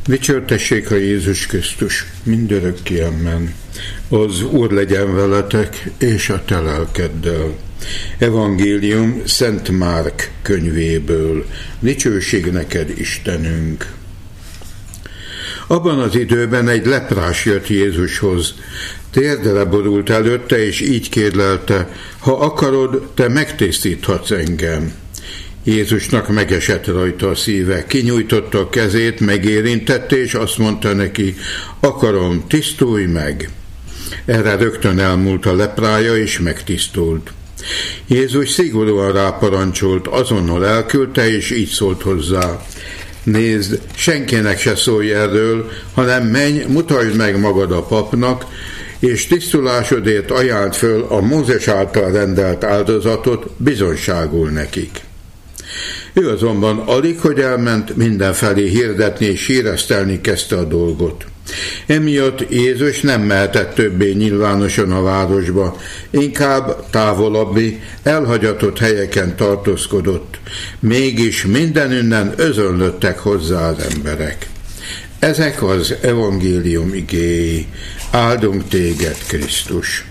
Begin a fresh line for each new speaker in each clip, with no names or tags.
Dicsértessék a Jézus Krisztus, mindörökké amen. Az Úr legyen veletek, és a te lelkeddel. Evangélium Szent Márk könyvéből. Dicsőség neked, Istenünk! Abban az időben egy leprás jött Jézushoz. Térdre borult előtte, és így kérlelte: ha akarod, te megtisztíthatsz engem. Jézusnak megesett rajta a szíve, kinyújtotta a kezét, megérintette, és azt mondta neki: akarom, tisztulj meg. Erre rögtön elmúlt a leprája, és megtisztult. Jézus szigorúan ráparancsolt, azonnal elküldte, és így szólt hozzá: nézd, senkinek se szólj erről, hanem menj, mutasd meg magad a papnak, és tisztulásodért ajánld föl a Mózes által rendelt áldozatot bizonyságul nekik. Ő azonban alig, hogy elment, mindenfelé hirdetni és híresztelni kezdte a dolgot. Emiatt Jézus nem mehetett többé nyilvánosan a városba, inkább távolabbi, elhagyatott helyeken tartózkodott. Mégis mindenünnen özönlöttek hozzá az emberek. Ezek az evangélium igéi. Áldunk téged, Krisztus!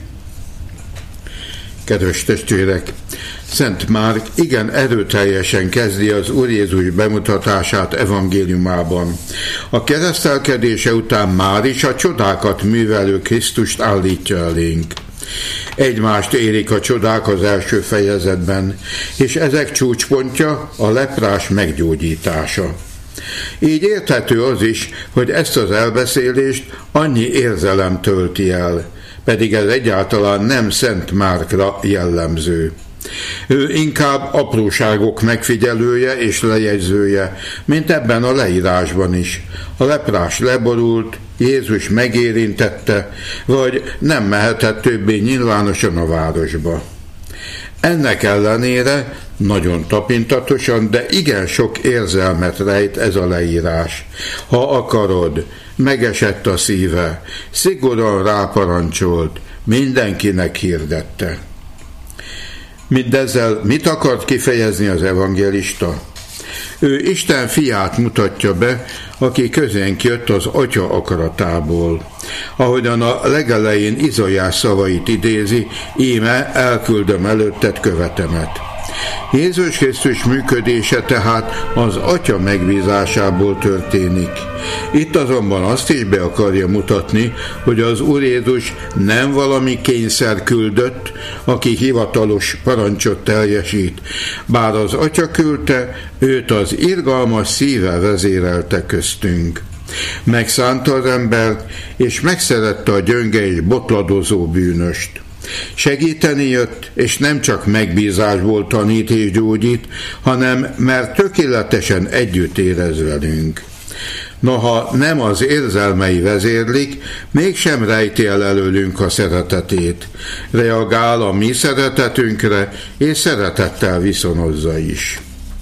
Kedves testvérek! Szent Márk igen erőteljesen kezdi az Úr Jézus bemutatását evangéliumában. A keresztelkedése után már is a csodákat művelő Krisztust állítja elénk. Egymást érik a csodák az első fejezetben, és ezek csúcspontja a leprás meggyógyítása. Így érthető az is, hogy ezt az elbeszélést annyi érzelem tölti el, pedig ez egyáltalán nem Szent Márkra jellemző. Ő inkább apróságok megfigyelője és lejegyzője, mint ebben a leírásban is. A leprás leborult, Jézus megérintette, vagy nem mehetett többé nyilvánosan a városba. Ennek ellenére nagyon tapintatosan, de igen sok érzelmet rejt ez a leírás. Ha akarod, megesett a szíve, szigorúan ráparancsolt, mindenkinek hirdette. Mindezzel mit akart kifejezni az evangélista? Ő Isten fiát mutatja be, aki közénk jött az Atya akaratából. Ahogyan a legelején Izaiás szavait idézi: íme elküldöm előtted követemet. Jézus Krisztus működése tehát az Atya megbízásából történik. Itt azonban azt is be akarja mutatni, hogy az Úr Jézus nem valami kényszer küldött, aki hivatalos parancsot teljesít, bár az Atya küldte, őt az irgalmas szíve vezérelte köztünk. Megszánta az embert, és megszerette a gyönge és botladozó bűnöst. Segíteni jött, és nem csak megbízásból tanít és gyógyít, hanem mert tökéletesen együtt érez velünk. Noha nem az érzelmei vezérlik, mégsem rejti el előlünk a szeretetét. Reagál a mi szeretetünkre, és szeretettel viszonozza is.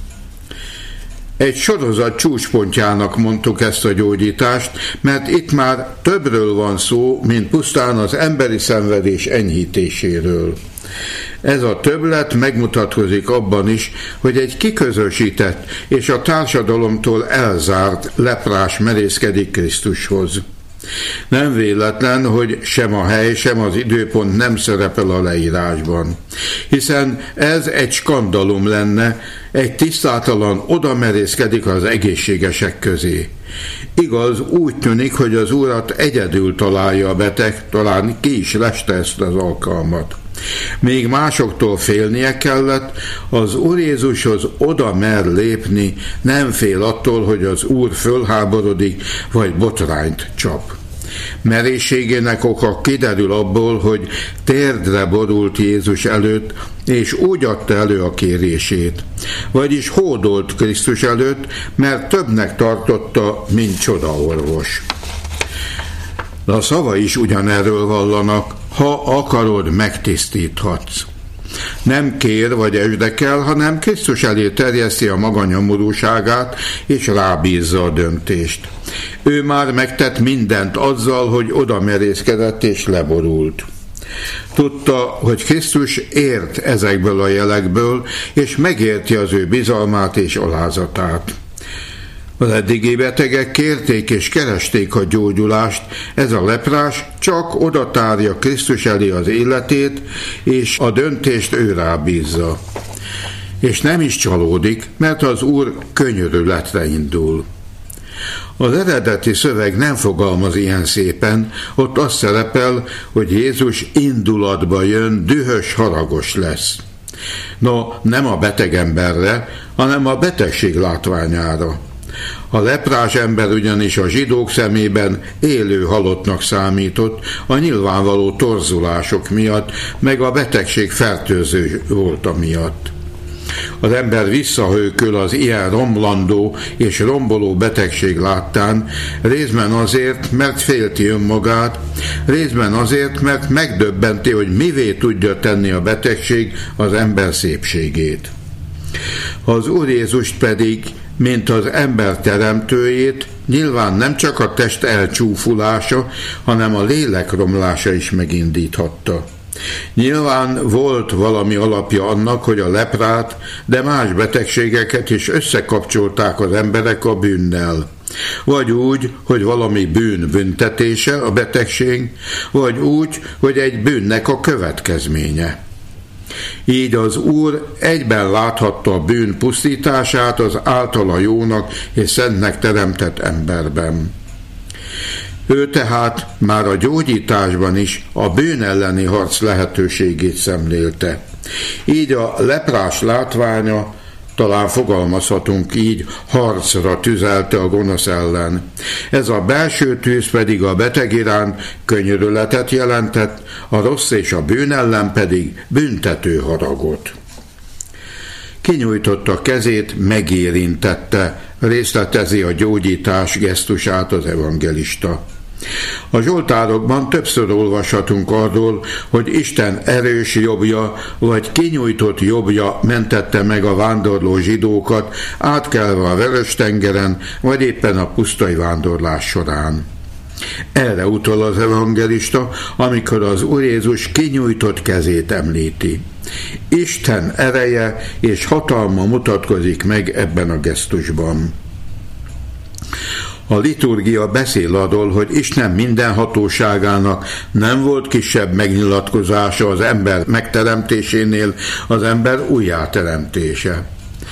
Egy sorozat csúcspontjának mondtuk ezt a gyógyítást, mert itt már többről van szó, mint pusztán az emberi szenvedés enyhítéséről. Ez a többlet megmutatkozik abban is, hogy egy kiközösített és a társadalomtól elzárt leprás merészkedik Krisztushoz. Nem véletlen, hogy sem a hely, sem az időpont nem szerepel a leírásban, hiszen ez egy skandalum lenne, egy tisztátalan oda merészkedik az egészségesek közé. Igaz, úgy tűnik, hogy az Urat egyedül találja a beteg, talán ki is leste ezt az alkalmat. Még másoktól félnie kellett, az Úr Jézushoz oda mer lépni, nem fél attól, hogy az Úr fölháborodik, vagy botrányt csap. Merészségének oka kiderül abból, hogy térdre borult Jézus előtt, és úgy adta elő a kérését. Vagyis hódolt Krisztus előtt, mert többnek tartotta, mint csodaorvos. De a szava is ugyanerről vallanak: ha akarod, megtisztíthatsz. Nem kér vagy esdekel, hanem Krisztus elé terjeszti a maga nyomorúságát, és rábízza a döntést. Ő már megtett mindent azzal, hogy oda merészkedett és leborult. Tudta, hogy Krisztus ért ezekből a jelekből, és megérti az ő bizalmát és alázatát. Az eddigi betegek kérték és keresték a gyógyulást, ez a leprás csak odatárja Krisztus elé az életét, és a döntést ő rábízza. És nem is csalódik, mert az Úr könyörületre indul. Az eredeti szöveg nem fogalmaz ilyen szépen, ott az szerepel, hogy Jézus indulatba jön, dühös, haragos lesz. No, nem a beteg emberre, hanem a betegség látványára. A leprás ember ugyanis a zsidók szemében élő halottnak számított a nyilvánvaló torzulások miatt, meg a betegség fertőző volta miatt. Az ember visszahőköl az ilyen romlandó és romboló betegség láttán, részben azért, mert félti önmagát, részben azért, mert megdöbbenti, hogy mivé tudja tenni a betegség az ember szépségét. Az Úr Jézust pedig, mint az ember teremtőjét, nyilván nem csak a test elcsúfulása, hanem a lélek romlása is megindíthatta. Nyilván volt valami alapja annak, hogy a leprát, de más betegségeket is összekapcsolták az emberek a bűnnel. Vagy úgy, hogy valami bűn büntetése a betegség, vagy úgy, hogy egy bűnnek a következménye. Így az Úr egyben láthatta a bűn pusztítását az általa jónak és szentnek teremtett emberben. Ő tehát már a gyógyításban is a bűn elleni harc lehetőségét szemlélte. Így a leprás látványa, talán fogalmazhatunk így, harcra tüzelte a gonosz ellen. Ez a belső tűz pedig a beteg iránt könyörületet jelentett, a rossz és a bűn ellen pedig büntető haragot. Kinyújtotta kezét, megérintette, részletezi a gyógyítás gesztusát az evangelista. A Zsoltárokban többször olvashatunk arról, hogy Isten erős jobbja vagy kinyújtott jobbja mentette meg a vándorló zsidókat, átkelve a Vörös-tengeren, vagy éppen a pusztai vándorlás során. Erre utal az evangelista, amikor az Úr Jézus kinyújtott kezét említi. Isten ereje és hatalma mutatkozik meg ebben a gesztusban. A liturgia beszél arról, hogy Isten minden hatóságának nem volt kisebb megnyilatkozása az ember megteremtésénél, az ember újjáteremtése.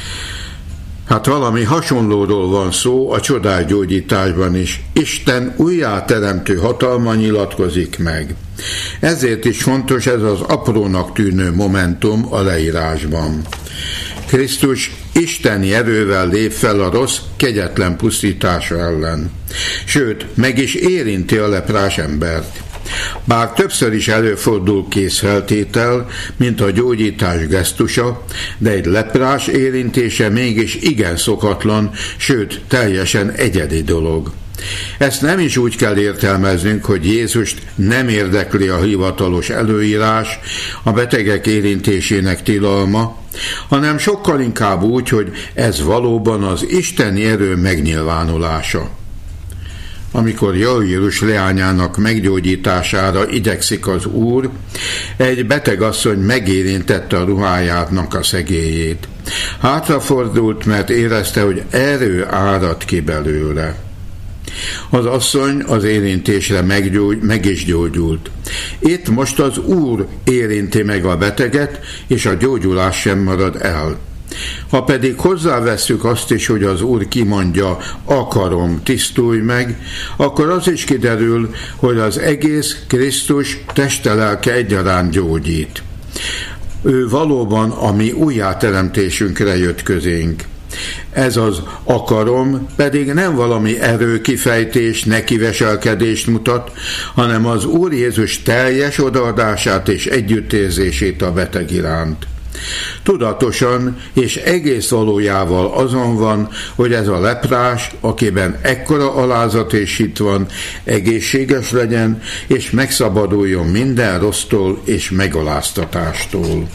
Hát valami hasonlóról van szó a csodás gyógyításban is. Isten újjáteremtő hatalma nyilatkozik meg. Ezért is fontos ez az aprónak tűnő momentum a leírásban. Krisztus isteni erővel lép fel a rossz, kegyetlen pusztítása ellen. Sőt, meg is érinti a leprás embert. Bár többször is előfordul készfeltétel, mint a gyógyítás gesztusa, de egy leprás érintése mégis igen szokatlan, sőt, teljesen egyedi dolog. Ezt nem is úgy kell értelmeznünk, hogy Jézust nem érdekli a hivatalos előírás, a betegek érintésének tilalma, hanem sokkal inkább úgy, hogy ez valóban az isteni erő megnyilvánulása. Amikor Jairus leányának meggyógyítására igyekszik az Úr, egy beteg asszony megérintette a ruhájának a szegélyét. Hátrafordult, mert érezte, hogy erő árad ki belőle. Az asszony az érintésre meg is gyógyult. Itt most az Úr érinti meg a beteget, és a gyógyulás sem marad el. Ha pedig hozzávesszük azt is, hogy az Úr kimondja, akarom, tisztulj meg, akkor az is kiderül, hogy az egész Krisztus teste-lelke egyaránt gyógyít. Ő valóban a mi újjáteremtésünkre jött közénk. Ez az akarom pedig nem valami erőkifejtés, nekiveselkedést mutat, hanem az Úr Jézus teljes odaadását és együttérzését a beteg iránt. Tudatosan és egész valójával azon van, hogy ez a leprás, akiben ekkora alázat és hit van, egészséges legyen, és megszabaduljon minden rossztól és megaláztatástól.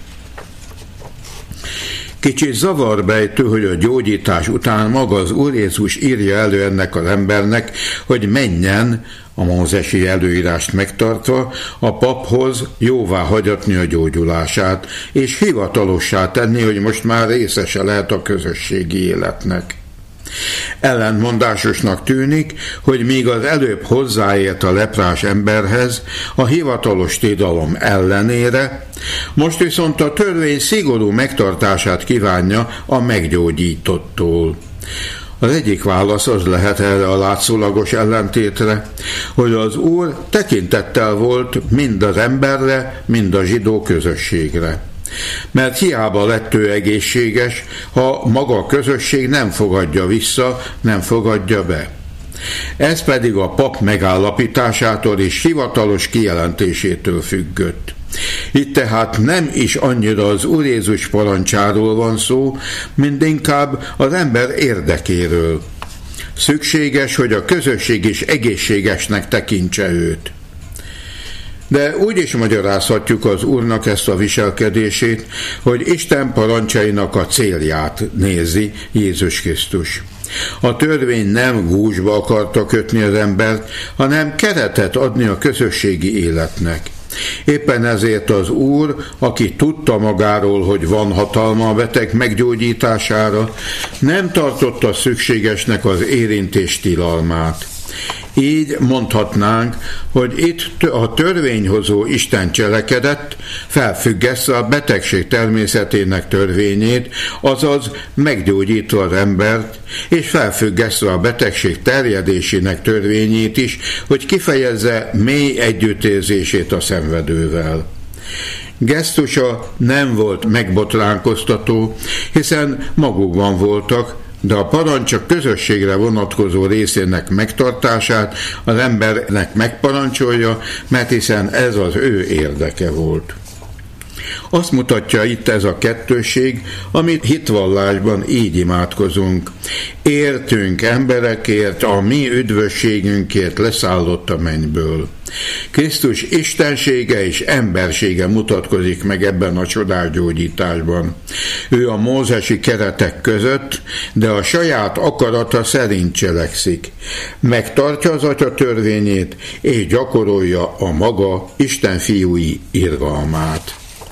Kicsit zavarbejtő, hogy a gyógyítás után maga az Úr Jézus írja elő ennek az embernek, hogy menjen, a mózesi előírást megtartva, a paphoz jóvá hagyatni a gyógyulását, és hivatalossá tenni, hogy most már részese lehet a közösségi életnek. Ellentmondásosnak tűnik, hogy míg az előbb hozzáért a leprás emberhez a hivatalos tilalom ellenére, most viszont a törvény szigorú megtartását kívánja a meggyógyítottól. Az egyik válasz az lehet erre a látszólagos ellentétre, hogy az Úr tekintettel volt mind az emberre, mind a zsidó közösségre. Mert hiába lett ő egészséges, ha maga a közösség nem fogadja vissza, nem fogadja be. Ez pedig a pap megállapításától és hivatalos kijelentésétől függött. Itt tehát nem is annyira az Úr Jézus parancsáról van szó, mint inkább az ember érdekéről. Szükséges, hogy a közösség is egészségesnek tekintse őt. De úgy is magyarázhatjuk az Úrnak ezt a viselkedését, hogy Isten parancsainak a célját nézi Jézus Krisztus. A törvény nem gúzsba akarta kötni az embert, hanem keretet adni a közösségi életnek. Éppen ezért az Úr, aki tudta magáról, hogy van hatalma a beteg meggyógyítására, nem tartotta szükségesnek az érintés tilalmát. Így mondhatnánk, hogy itt a törvényhozó Isten cselekedett, felfüggesztve a betegség természetének törvényét, azaz meggyógyítva az embert, és felfüggesztve a betegség terjedésének törvényét is, hogy kifejezze mély együttérzését a szenvedővel. Gesztusa nem volt megbotránkoztató, hiszen magukban voltak, de a parancs a közösségre vonatkozó részének megtartását az embernek megparancsolja, mert hiszen ez az ő érdeke volt. Azt mutatja itt ez a kettősség, amit hitvallásban így imádkozunk. Értünk emberekért, a mi üdvösségünkért leszállott a mennyből. Krisztus istensége és embersége mutatkozik meg ebben a csodás gyógyításban. Ő a mózesi keretek között, de a saját akarata szerint cselekszik. Megtartja az Atya törvényét, és gyakorolja a maga Isten fiúi irgalmát.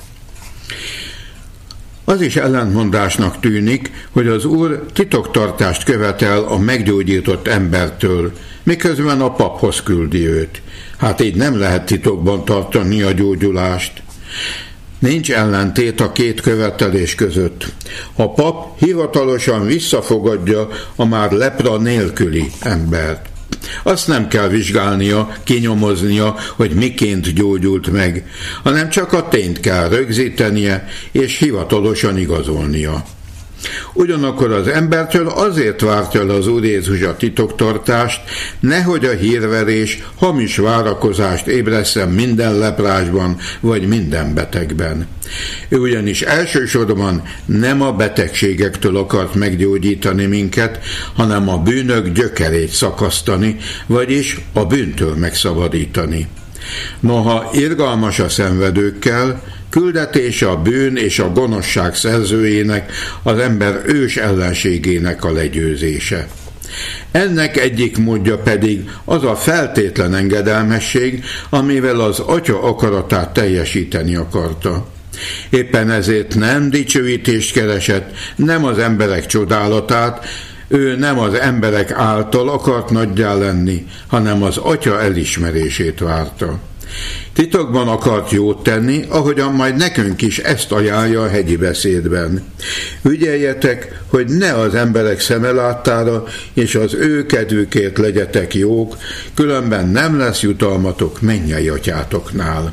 Az is ellentmondásnak tűnik, hogy az Úr titoktartást követel a meggyógyított embertől, miközben a paphoz küldi őt. Hát így nem lehet titokban tartani a gyógyulást. Nincs ellentét a két követelés között. A pap hivatalosan visszafogadja a már lepra nélküli embert. Azt nem kell vizsgálnia, kinyomoznia, hogy miként gyógyult meg, hanem csak a tényt kell rögzítenie és hivatalosan igazolnia. Ugyanakkor az embertől azért várta el az Úr Jézus a titoktartást, nehogy a hírverés hamis várakozást ébresszen minden leprásban vagy minden betegben. Ő ugyanis elsősorban nem a betegségektől akart meggyógyítani minket, hanem a bűnök gyökerét szakasztani, vagyis a bűntől megszabadítani. Noha irgalmas a szenvedőkkel, küldetése a bűn és a gonoszság szerzőjének, az ember ős ellenségének a legyőzése. Ennek egyik módja pedig az a feltétlen engedelmesség, amivel az Atya akaratát teljesíteni akarta. Éppen ezért nem dicsőítést keresett, nem az emberek csodálatát, ő nem az emberek által akart nagyjá lenni, hanem az Atya elismerését várta. Titokban akart jót tenni, ahogyan majd nekünk is ezt ajánlja a hegyi beszédben. Ügyeljetek, hogy ne az emberek szeme láttára és az ő kedvükért legyetek jók, különben nem lesz jutalmatok mennyei atyátoknál.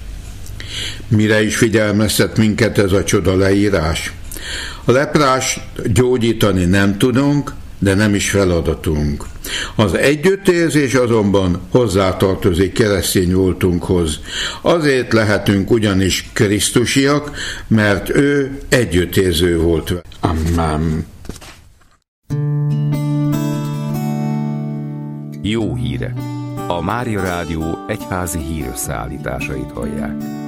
Mire is figyelmeztet minket ez a csoda leírás? A leprást gyógyítani nem tudunk, de nem is feladatunk. Az együttérzés azonban hozzátartozik keresztény voltunkhoz. Azért lehetünk ugyanis krisztusiak, mert ő együttérző volt. Amen.
Jó hírek! A Mária Rádió egyházi hírösszeállításait hallják.